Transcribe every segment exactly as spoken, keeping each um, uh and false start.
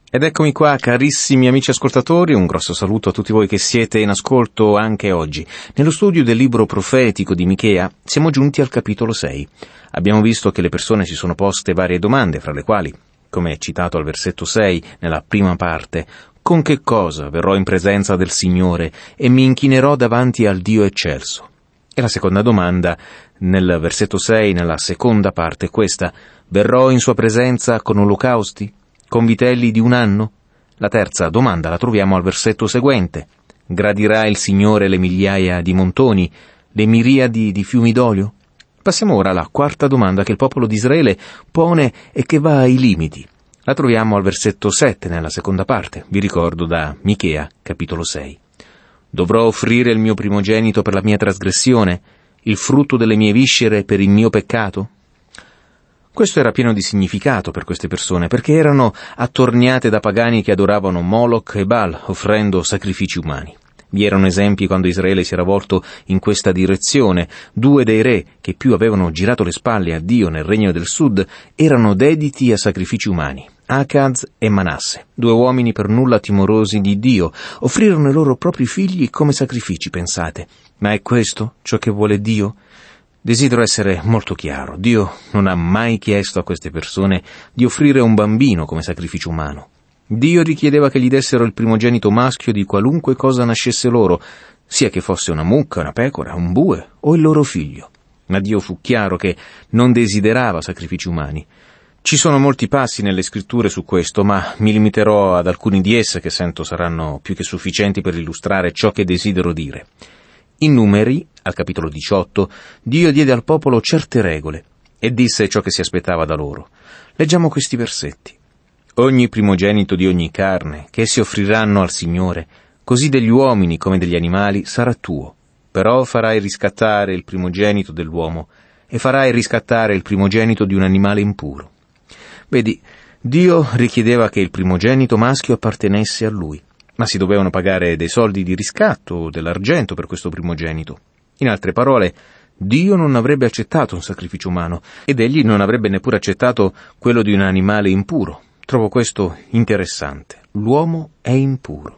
Ed eccomi qua, carissimi amici ascoltatori, un grosso saluto a tutti voi che siete in ascolto anche oggi. Nello studio del libro profetico di Michea siamo giunti al capitolo sei. Abbiamo visto che le persone si sono poste varie domande, fra le quali, come è citato al versetto sei, nella prima parte, «Con che cosa verrò in presenza del Signore e mi inchinerò davanti al Dio eccelso?» E la seconda domanda, nel versetto sei, nella seconda parte, è questa: «Verrò in sua presenza con olocausti? Con vitelli di un anno?» La terza domanda la troviamo al versetto seguente: «Gradirà il Signore le migliaia di montoni, le miriadi di fiumi d'olio?» Passiamo ora alla quarta domanda che il popolo di Israele pone e che va ai limiti. La troviamo al versetto sette, nella seconda parte, vi ricordo da Michea, capitolo sei. «Dovrò offrire il mio primogenito per la mia trasgressione, il frutto delle mie viscere per il mio peccato?» Questo era pieno di significato per queste persone, perché erano attorniate da pagani che adoravano Moloch e Baal, offrendo sacrifici umani. Vi erano esempi quando Israele si era volto in questa direzione. Due dei re che più avevano girato le spalle a Dio nel regno del sud erano dediti a sacrifici umani, Acaz e Manasse, due uomini per nulla timorosi di Dio. Offrirono i loro propri figli come sacrifici, pensate. Ma è questo ciò che vuole Dio? Desidero essere molto chiaro. Dio non ha mai chiesto a queste persone di offrire un bambino come sacrificio umano. Dio richiedeva che gli dessero il primogenito maschio di qualunque cosa nascesse loro, sia che fosse una mucca, una pecora, un bue o il loro figlio. Ma Dio fu chiaro che non desiderava sacrifici umani. Ci sono molti passi nelle scritture su questo, ma mi limiterò ad alcuni di esse che sento saranno più che sufficienti per illustrare ciò che desidero dire. In Numeri, al capitolo diciotto, Dio diede al popolo certe regole e disse ciò che si aspettava da loro. Leggiamo questi versetti. «Ogni primogenito di ogni carne che essi offriranno al Signore, così degli uomini come degli animali, sarà tuo. Però farai riscattare il primogenito dell'uomo e farai riscattare il primogenito di un animale impuro». Vedi, Dio richiedeva che il primogenito maschio appartenesse a lui, ma si dovevano pagare dei soldi di riscatto o dell'argento per questo primogenito. In altre parole, Dio non avrebbe accettato un sacrificio umano, ed egli non avrebbe neppure accettato quello di un animale impuro. Trovo questo interessante. L'uomo è impuro.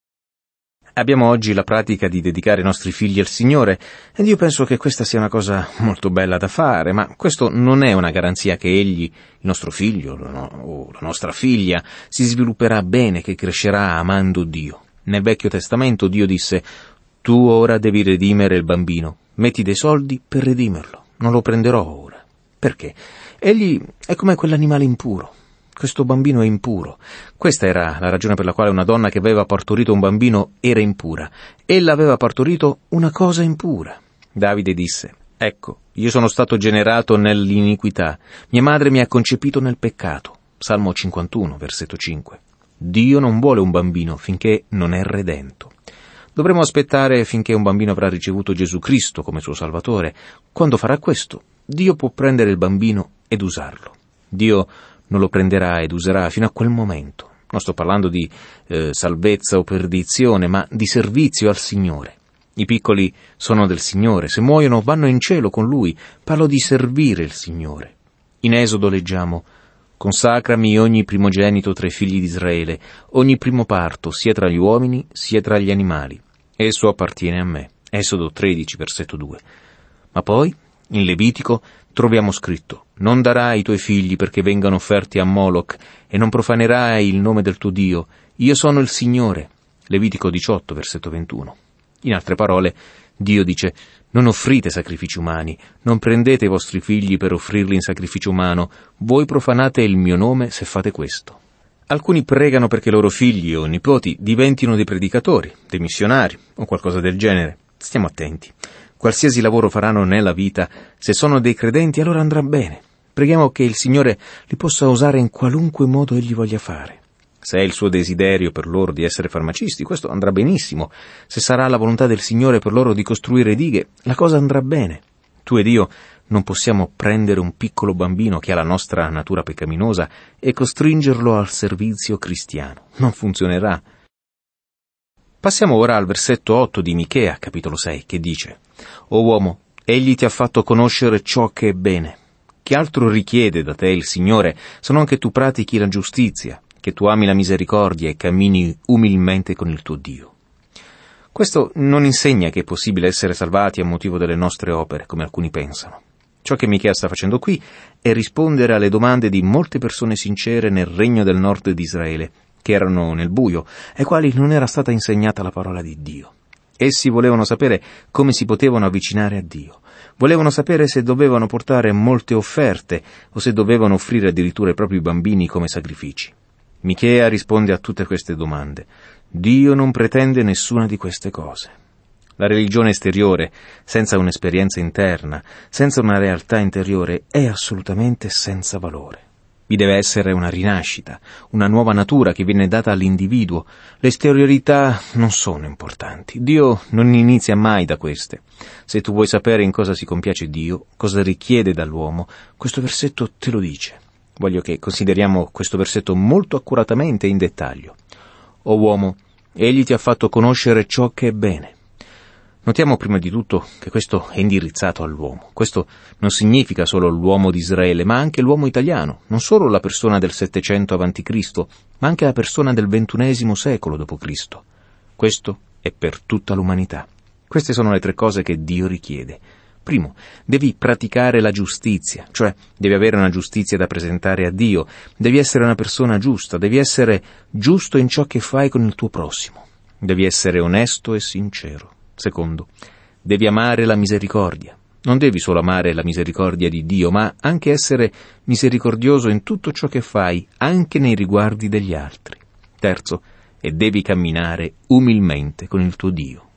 Abbiamo oggi la pratica di dedicare i nostri figli al Signore, ed io penso che questa sia una cosa molto bella da fare, ma questo non è una garanzia che egli, il nostro figlio o la nostra figlia, si svilupperà bene, che crescerà amando Dio. Nel Vecchio Testamento Dio disse: «Tu ora devi redimere il bambino, metti dei soldi per redimerlo, non lo prenderò ora». Perché? Egli è come quell'animale impuro. Questo bambino è impuro. Questa era la ragione per la quale una donna che aveva partorito un bambino era impura. Ella aveva partorito una cosa impura. Davide disse: «Ecco, io sono stato generato nell'iniquità, mia madre mi ha concepito nel peccato». Salmo cinquantuno, versetto cinque. Dio non vuole un bambino finché non è redento. Dovremo aspettare finché un bambino avrà ricevuto Gesù Cristo come suo Salvatore. Quando farà questo, Dio può prendere il bambino ed usarlo. Dio non lo prenderà ed userà fino a quel momento. Non sto parlando di eh, salvezza o perdizione, ma di servizio al Signore. I piccoli sono del Signore, se muoiono vanno in cielo con Lui. Parlo di servire il Signore. In Esodo leggiamo: «Consacrami ogni primogenito tra i figli di Israele, ogni primo parto, sia tra gli uomini sia tra gli animali. Esso appartiene a me». Esodo tredici, versetto due. Ma poi, in Levitico, troviamo scritto: «Non darai i tuoi figli perché vengano offerti a Moloch e non profanerai il nome del tuo Dio. Io sono il Signore». Levitico diciotto, versetto ventuno. In altre parole, Dio dice: «Non offrite sacrifici umani, non prendete i vostri figli per offrirli in sacrificio umano, voi profanate il mio nome se fate questo». Alcuni pregano perché i loro figli o nipoti diventino dei predicatori, dei missionari o qualcosa del genere. Stiamo attenti. Qualsiasi lavoro faranno nella vita, se sono dei credenti, allora andrà bene. Preghiamo che il Signore li possa usare in qualunque modo Egli voglia fare. Se è il suo desiderio per loro di essere farmacisti, questo andrà benissimo. Se sarà la volontà del Signore per loro di costruire dighe, la cosa andrà bene. Tu ed io non possiamo prendere un piccolo bambino che ha la nostra natura peccaminosa e costringerlo al servizio cristiano. Non funzionerà. Passiamo ora al versetto otto di Michea, capitolo sei, che dice: «O uomo, egli ti ha fatto conoscere ciò che è bene. Che altro richiede da te il Signore, se non che tu pratichi la giustizia, che tu ami la misericordia e cammini umilmente con il tuo Dio. Questo non insegna che è possibile essere salvati a motivo delle nostre opere, come alcuni pensano. Ciò che Michea sta facendo qui è rispondere alle domande di molte persone sincere nel regno del nord di Israele, che erano nel buio, ai quali non era stata insegnata la parola di Dio. Essi volevano sapere come si potevano avvicinare a Dio. Volevano sapere se dovevano portare molte offerte o se dovevano offrire addirittura i propri bambini come sacrifici. Michea risponde a tutte queste domande. Dio non pretende nessuna di queste cose. La religione esteriore, senza un'esperienza interna, senza una realtà interiore, è assolutamente senza valore. Vi deve essere una rinascita, una nuova natura che viene data all'individuo. Le esteriorità non sono importanti. Dio non inizia mai da queste. Se tu vuoi sapere in cosa si compiace Dio, cosa richiede dall'uomo, questo versetto te lo dice. Voglio che consideriamo questo versetto molto accuratamente e in dettaglio. O uomo, egli ti ha fatto conoscere ciò che è bene. Notiamo prima di tutto che questo è indirizzato all'uomo. Questo non significa solo l'uomo di Israele, ma anche l'uomo italiano, non solo la persona del settecento avanti Cristo, ma anche la persona del ventunesimo secolo dopo Cristo. Questo è per tutta l'umanità. Queste sono le tre cose che Dio richiede. Primo, devi praticare la giustizia, cioè devi avere una giustizia da presentare a Dio, devi essere una persona giusta, devi essere giusto in ciò che fai con il tuo prossimo, devi essere onesto e sincero. Secondo, devi amare la misericordia. Non devi solo amare la misericordia di Dio, ma anche essere misericordioso in tutto ciò che fai, anche nei riguardi degli altri. Terzo, e devi camminare umilmente con il tuo Dio.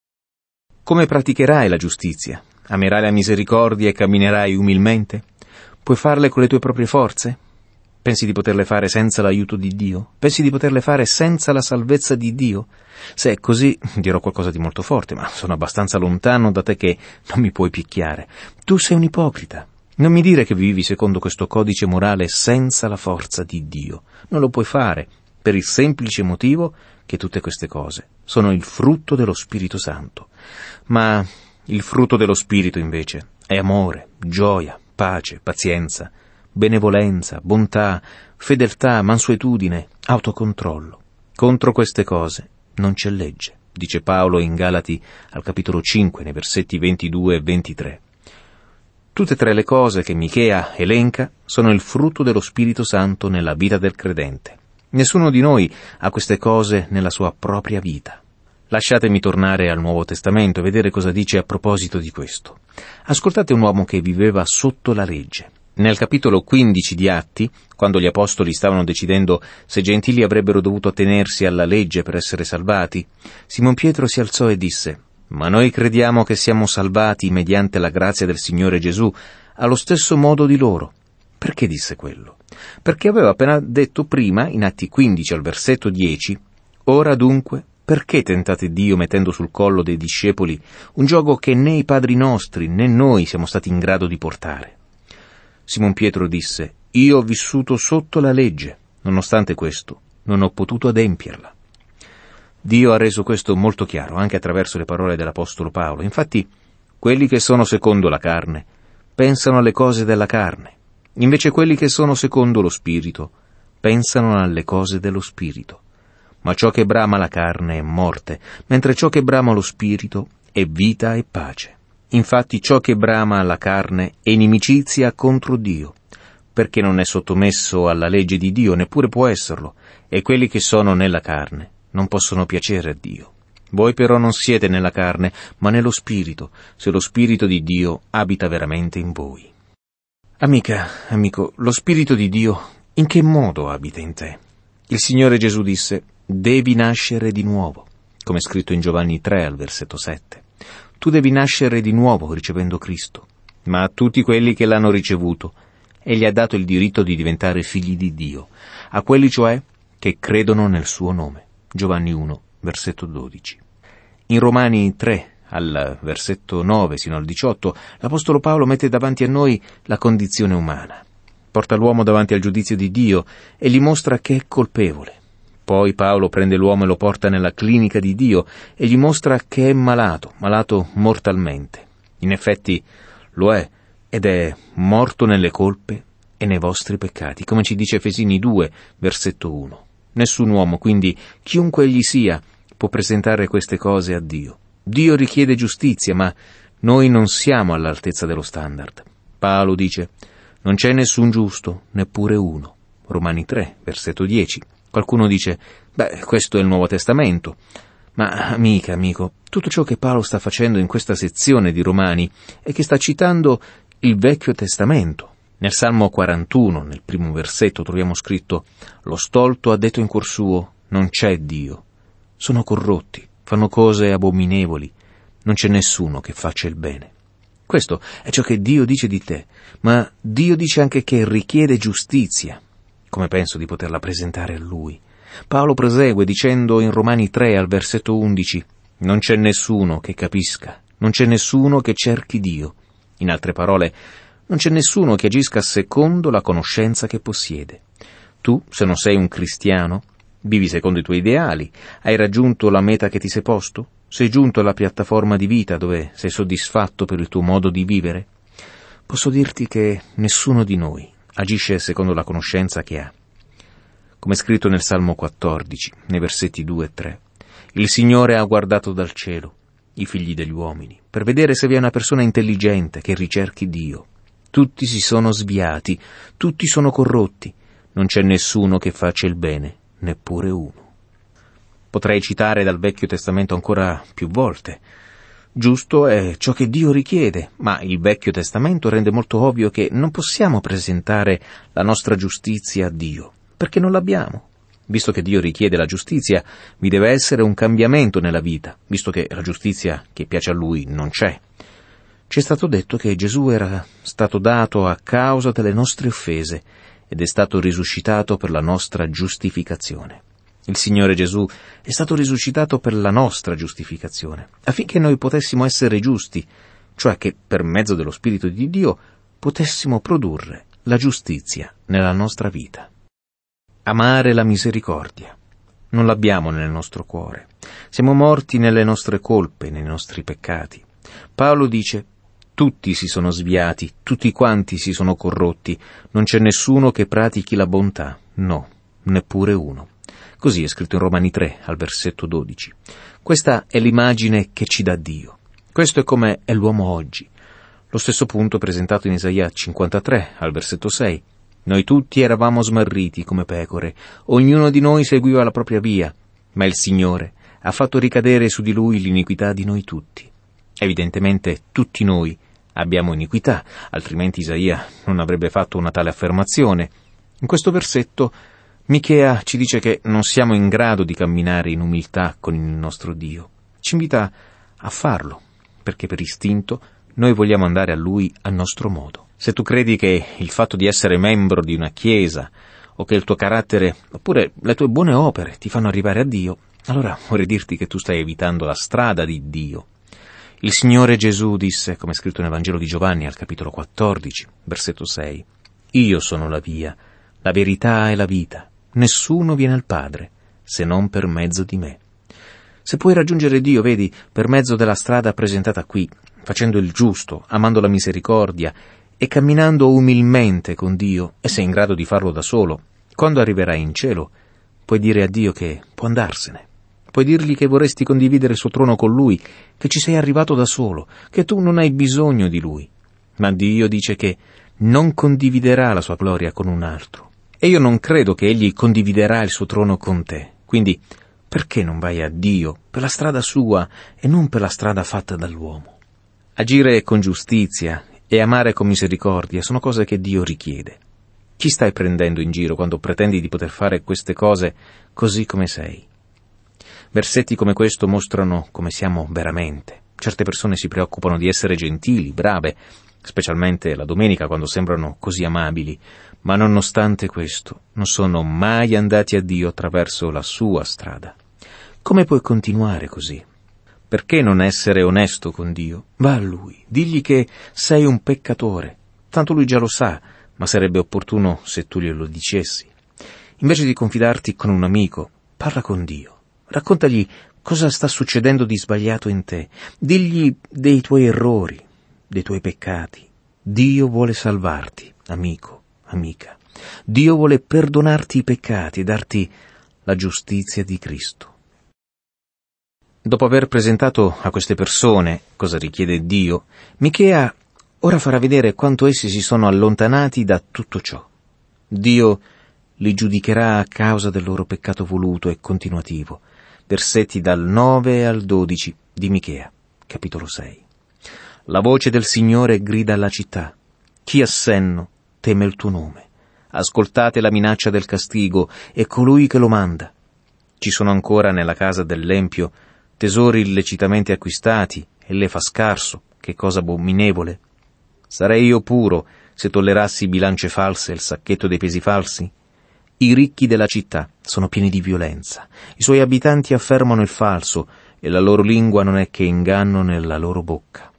Come praticherai la giustizia? Amerai la misericordia e camminerai umilmente? Puoi farle con le tue proprie forze? Pensi di poterle fare senza l'aiuto di Dio? Pensi di poterle fare senza la salvezza di Dio? Se è così, dirò qualcosa di molto forte, ma sono abbastanza lontano da te che non mi puoi picchiare. Tu sei un ipocrita. Non mi dire che vivi secondo questo codice morale senza la forza di Dio. Non lo puoi fare, per il semplice motivo che tutte queste cose sono il frutto dello Spirito Santo. Ma il frutto dello Spirito, invece, è amore, gioia, pace, pazienza, benevolenza, bontà, fedeltà, mansuetudine, autocontrollo. Contro queste cose non c'è legge, dice Paolo in Galati al capitolo cinque, nei versetti ventidue e ventitré. Tutte e tre le cose che Michea elenca sono il frutto dello Spirito Santo nella vita del credente. Nessuno di noi ha queste cose nella sua propria vita. Lasciatemi tornare al Nuovo Testamento e vedere cosa dice a proposito di questo. Ascoltate un uomo che viveva sotto la legge. Nel capitolo quindici di Atti, quando gli apostoli stavano decidendo se i gentili avrebbero dovuto tenersi alla legge per essere salvati, Simon Pietro si alzò e disse: «Ma noi crediamo che siamo salvati mediante la grazia del Signore Gesù, allo stesso modo di loro». Perché disse quello? Perché aveva appena detto prima, in Atti quindici al versetto dieci, «Ora dunque, perché tentate Dio mettendo sul collo dei discepoli un giogo che né i padri nostri né noi siamo stati in grado di portare?» Simon Pietro disse: «Io ho vissuto sotto la legge, nonostante questo non ho potuto adempierla». Dio ha reso questo molto chiaro anche attraverso le parole dell'apostolo Paolo. Infatti, quelli che sono secondo la carne pensano alle cose della carne, invece quelli che sono secondo lo Spirito pensano alle cose dello Spirito. Ma ciò che brama la carne è morte, mentre ciò che brama lo Spirito è vita e pace. Infatti ciò che brama la carne è inimicizia contro Dio, perché non è sottomesso alla legge di Dio, neppure può esserlo, e quelli che sono nella carne non possono piacere a Dio. Voi però non siete nella carne, ma nello Spirito, se lo Spirito di Dio abita veramente in voi. Amica, amico, lo Spirito di Dio in che modo abita in te? Il Signore Gesù disse: «Devi nascere di nuovo», come è scritto in Giovanni tre al versetto sette. Tu devi nascere di nuovo ricevendo Cristo, ma a tutti quelli che l'hanno ricevuto egli ha dato il diritto di diventare figli di Dio, a quelli cioè che credono nel suo nome. Giovanni uno, versetto dodici. In Romani tre, al versetto nove sino al diciotto, l'Apostolo Paolo mette davanti a noi la condizione umana. Porta l'uomo davanti al giudizio di Dio e gli mostra che è colpevole. Poi Paolo prende l'uomo e lo porta nella clinica di Dio e gli mostra che è malato, malato mortalmente. In effetti lo è, ed è morto nelle colpe e nei vostri peccati, come ci dice Efesini due, versetto uno. Nessun uomo, quindi chiunque egli sia, può presentare queste cose a Dio. Dio richiede giustizia, ma noi non siamo all'altezza dello standard. Paolo dice: non c'è nessun giusto, neppure uno. Romani tre, versetto dieci. Qualcuno dice: beh, questo è il Nuovo Testamento. Ma, amica, amico, tutto ciò che Paolo sta facendo in questa sezione di Romani è che sta citando il Vecchio Testamento. Nel Salmo quarantuno, nel primo versetto, troviamo scritto: lo stolto ha detto in cuor suo, non c'è Dio. Sono corrotti, fanno cose abominevoli, non c'è nessuno che faccia il bene. Questo è ciò che Dio dice di te, ma Dio dice anche che richiede giustizia. Come penso di poterla presentare a Lui? Paolo prosegue dicendo in Romani tre al versetto undici: non c'è nessuno che capisca, non c'è nessuno che cerchi Dio. In altre parole, non c'è nessuno che agisca secondo la conoscenza che possiede. Tu, se non sei un cristiano, vivi secondo i tuoi ideali, hai raggiunto la meta che ti sei posto? Sei giunto alla piattaforma di vita dove sei soddisfatto per il tuo modo di vivere? Posso dirti che nessuno di noi agisce secondo la conoscenza che ha. Come scritto nel Salmo quattordici, nei versetti due e tre, il Signore ha guardato dal cielo i figli degli uomini, per vedere se vi è una persona intelligente che ricerchi Dio. Tutti si sono sviati, tutti sono corrotti, non c'è nessuno che faccia il bene, neppure uno. Potrei citare dal Vecchio Testamento ancora più volte. Giusto è ciò che Dio richiede, ma il Vecchio Testamento rende molto ovvio che non possiamo presentare la nostra giustizia a Dio, perché non l'abbiamo. Visto che Dio richiede la giustizia, vi deve essere un cambiamento nella vita, visto che la giustizia che piace a Lui non c'è. Ci è stato detto che Gesù era stato dato a causa delle nostre offese ed è stato risuscitato per la nostra giustificazione. Il Signore Gesù è stato risuscitato per la nostra giustificazione, affinché noi potessimo essere giusti, cioè che per mezzo dello Spirito di Dio potessimo produrre la giustizia nella nostra vita. Amare la misericordia. Non l'abbiamo nel nostro cuore. Siamo morti nelle nostre colpe, nei nostri peccati. Paolo dice: tutti si sono sviati, tutti quanti si sono corrotti, non c'è nessuno che pratichi la bontà, no, neppure uno. Così è scritto in Romani tre, al versetto dodici. Questa è l'immagine che ci dà Dio. Questo è come è l'uomo oggi. Lo stesso punto presentato in Isaia cinquantatré, al versetto sei. Noi tutti eravamo smarriti come pecore, ognuno di noi seguiva la propria via, ma il Signore ha fatto ricadere su di Lui l'iniquità di noi tutti. Evidentemente tutti noi abbiamo iniquità, altrimenti Isaia non avrebbe fatto una tale affermazione. In questo versetto Michea ci dice che non siamo in grado di camminare in umiltà con il nostro Dio. Ci invita a farlo, perché per istinto noi vogliamo andare a Lui a nostro modo. Se tu credi che il fatto di essere membro di una chiesa, o che il tuo carattere, oppure le tue buone opere ti fanno arrivare a Dio, allora vorrei dirti che tu stai evitando la strada di Dio. Il Signore Gesù disse, come è scritto nel Vangelo di Giovanni al capitolo quattordici, versetto sei, «Io sono la via, la verità e la vita. Nessuno viene al Padre, se non per mezzo di me». Se puoi raggiungere Dio, vedi, per mezzo della strada presentata qui, facendo il giusto, amando la misericordia e camminando umilmente con Dio, e sei in grado di farlo da solo, quando arriverai in cielo, puoi dire a Dio che può andarsene. Puoi dirgli che vorresti condividere il suo trono con Lui, che ci sei arrivato da solo, che tu non hai bisogno di Lui. Ma Dio dice che non condividerà la sua gloria con un altro. E io non credo che Egli condividerà il suo trono con te. Quindi, perché non vai a Dio per la strada sua e non per la strada fatta dall'uomo? Agire con giustizia e amare con misericordia sono cose che Dio richiede. Chi stai prendendo in giro quando pretendi di poter fare queste cose così come sei? Versetti come questo mostrano come siamo veramente. Certe persone si preoccupano di essere gentili, brave, specialmente la domenica quando sembrano così amabili, ma nonostante questo non sono mai andati a Dio attraverso la sua strada. Come puoi continuare così? Perché non essere onesto con Dio? Va a Lui, digli che sei un peccatore. Tanto Lui già lo sa, ma sarebbe opportuno se tu glielo dicessi. Invece di confidarti con un amico, parla con Dio. Raccontagli cosa sta succedendo di sbagliato in te. Digli dei tuoi errori, dei tuoi peccati. Dio vuole salvarti, amico, amica. Dio vuole perdonarti i peccati e darti la giustizia di Cristo. Dopo aver presentato a queste persone cosa richiede Dio, Michea ora farà vedere quanto essi si sono allontanati da tutto ciò. Dio li giudicherà a causa del loro peccato voluto e continuativo. Versetti dal nove al dodici di Michea, capitolo sei. La voce del Signore grida alla città. Chi ha senno teme il tuo nome. Ascoltate la minaccia del castigo e colui che lo manda. Ci sono ancora nella casa dell'empio tesori illecitamente acquistati e le fa scarso, che cosa abominevole. Sarei io puro se tollerassi bilance false e il sacchetto dei pesi falsi? I ricchi della città sono pieni di violenza, i suoi abitanti affermano il falso e la loro lingua non è che inganno nella loro bocca.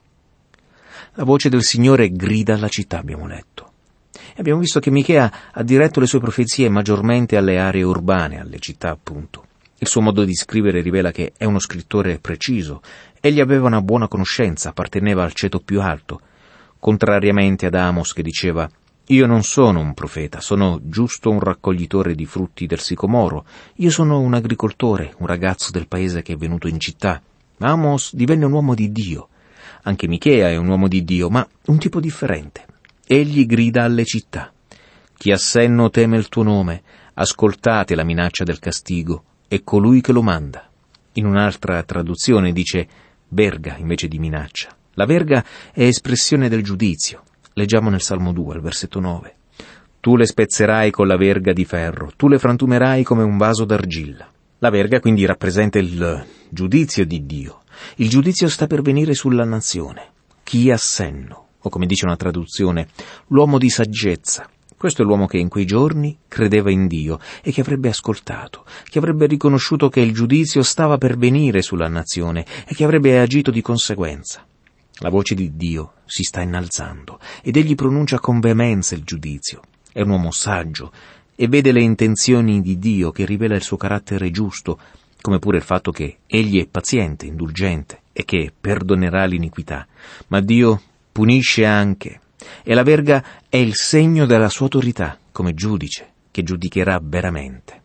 La voce del Signore grida alla città, abbiamo letto. E abbiamo visto che Michea ha diretto le sue profezie maggiormente alle aree urbane, alle città appunto. Il suo modo di scrivere rivela che è uno scrittore preciso. Egli aveva una buona conoscenza, apparteneva al ceto più alto, contrariamente ad Amos che diceva «Io non sono un profeta, sono giusto un raccoglitore di frutti del sicomoro. Io sono un agricoltore, un ragazzo del paese che è venuto in città». Amos divenne un uomo di Dio. Anche Michea è un uomo di Dio, ma un tipo differente. Egli grida alle città. Chi ha senno teme il tuo nome, ascoltate la minaccia del castigo e colui che lo manda. In un'altra traduzione dice verga invece di minaccia. La verga è espressione del giudizio. Leggiamo nel Salmo due, al versetto nove. Tu le spezzerai con la verga di ferro, tu le frantumerai come un vaso d'argilla. La verga quindi rappresenta il giudizio di Dio. Il giudizio sta per venire sulla nazione. Chi ha senno, o come dice una traduzione, l'uomo di saggezza. Questo è l'uomo che in quei giorni credeva in Dio e che avrebbe ascoltato, che avrebbe riconosciuto che il giudizio stava per venire sulla nazione e che avrebbe agito di conseguenza. La voce di Dio si sta innalzando ed egli pronuncia con veemenza il giudizio. È un uomo saggio e vede le intenzioni di Dio che rivela il suo carattere giusto, come pure il fatto che egli è paziente, indulgente e che perdonerà l'iniquità. Ma Dio punisce anche. E la verga è il segno della sua autorità come giudice che giudicherà veramente.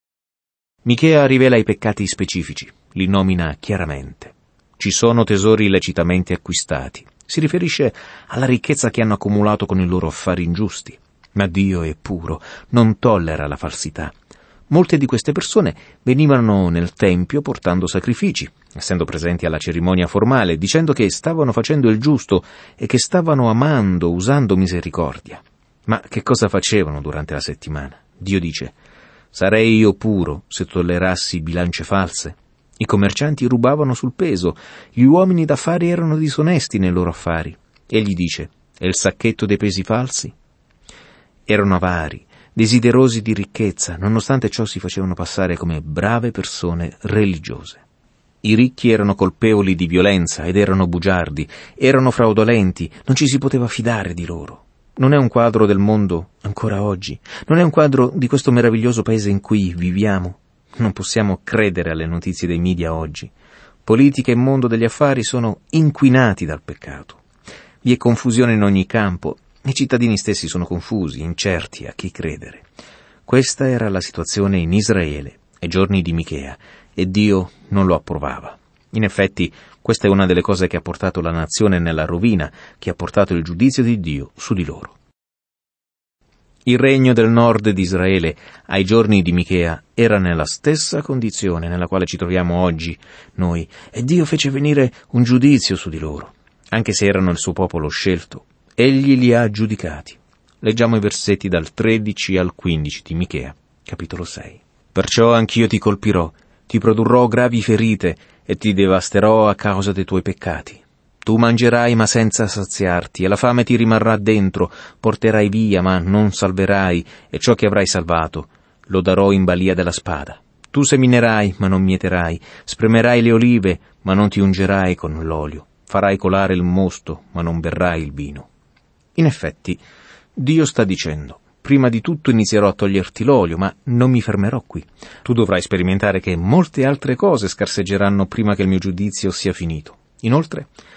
Michea rivela i peccati specifici, li nomina chiaramente. Ci sono tesori illecitamente acquistati. Si riferisce alla ricchezza che hanno accumulato con i loro affari ingiusti. Ma Dio è puro, non tollera la falsità. Molte di queste persone venivano nel tempio portando sacrifici, essendo presenti alla cerimonia formale, dicendo che stavano facendo il giusto e che stavano amando, usando misericordia. Ma che cosa facevano durante la settimana? Dio dice: sarei io puro se tollerassi bilance false. I commercianti rubavano sul peso, gli uomini d'affari erano disonesti nei loro affari. Egli dice: e il sacchetto dei pesi falsi? Erano avari, desiderosi di ricchezza, nonostante ciò si facevano passare come brave persone religiose. I ricchi erano colpevoli di violenza ed erano bugiardi, erano fraudolenti, non ci si poteva fidare di loro. Non è un quadro del mondo ancora oggi, non è un quadro di questo meraviglioso paese in cui viviamo. Non possiamo credere alle notizie dei media oggi. Politica e mondo degli affari sono inquinati dal peccato. Vi è confusione in ogni campo. I cittadini stessi sono confusi, incerti a chi credere. Questa era la situazione in Israele, ai giorni di Michea, e Dio non lo approvava. In effetti, questa è una delle cose che ha portato la nazione nella rovina, che ha portato il giudizio di Dio su di loro. Il regno del nord di Israele, ai giorni di Michea, era nella stessa condizione nella quale ci troviamo oggi noi, e Dio fece venire un giudizio su di loro. Anche se erano il suo popolo scelto, egli li ha giudicati. Leggiamo i versetti dal tredici al quindici di Michea, capitolo sei. Perciò anch'io ti colpirò, ti produrrò gravi ferite e ti devasterò a causa dei tuoi peccati. Tu mangerai ma senza saziarti, e la fame ti rimarrà dentro, porterai via ma non salverai, e ciò che avrai salvato lo darò in balia della spada. Tu seminerai ma non mieterai, spremerai le olive ma non ti ungerai con l'olio, farai colare il mosto ma non berrai il vino. In effetti, Dio sta dicendo: prima di tutto inizierò a toglierti l'olio, ma non mi fermerò qui. Tu dovrai sperimentare che molte altre cose scarseggeranno prima che il mio giudizio sia finito. Inoltre,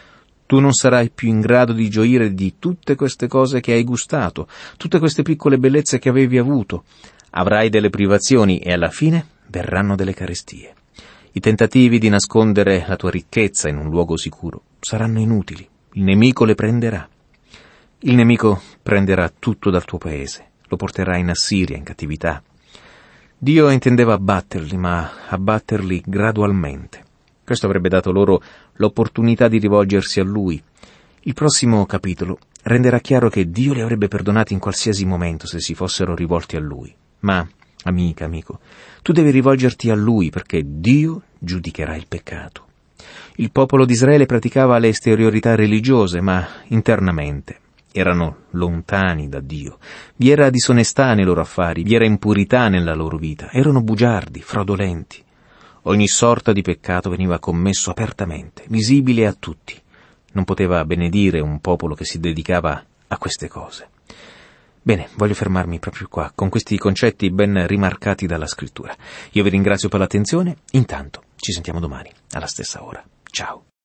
Tu non sarai più in grado di gioire di tutte queste cose che hai gustato, tutte queste piccole bellezze che avevi avuto. Avrai delle privazioni e alla fine verranno delle carestie. I tentativi di nascondere la tua ricchezza in un luogo sicuro saranno inutili. Il nemico le prenderà. Il nemico prenderà tutto dal tuo paese, lo porterà in Assiria, in cattività. Dio intendeva abbatterli, ma abbatterli gradualmente. Questo avrebbe dato loro l'opportunità di rivolgersi a Lui. Il prossimo capitolo renderà chiaro che Dio li avrebbe perdonati in qualsiasi momento se si fossero rivolti a Lui. Ma, amica, amico, tu devi rivolgerti a Lui perché Dio giudicherà il peccato. Il popolo di Israele praticava le esteriorità religiose, ma internamente erano lontani da Dio. Vi era disonestà nei loro affari, vi era impurità nella loro vita, erano bugiardi, fraudolenti. Ogni sorta di peccato veniva commesso apertamente, visibile a tutti. Non poteva benedire un popolo che si dedicava a queste cose. Bene, voglio fermarmi proprio qua, con questi concetti ben rimarcati dalla Scrittura. Io vi ringrazio per l'attenzione, intanto ci sentiamo domani, alla stessa ora. Ciao.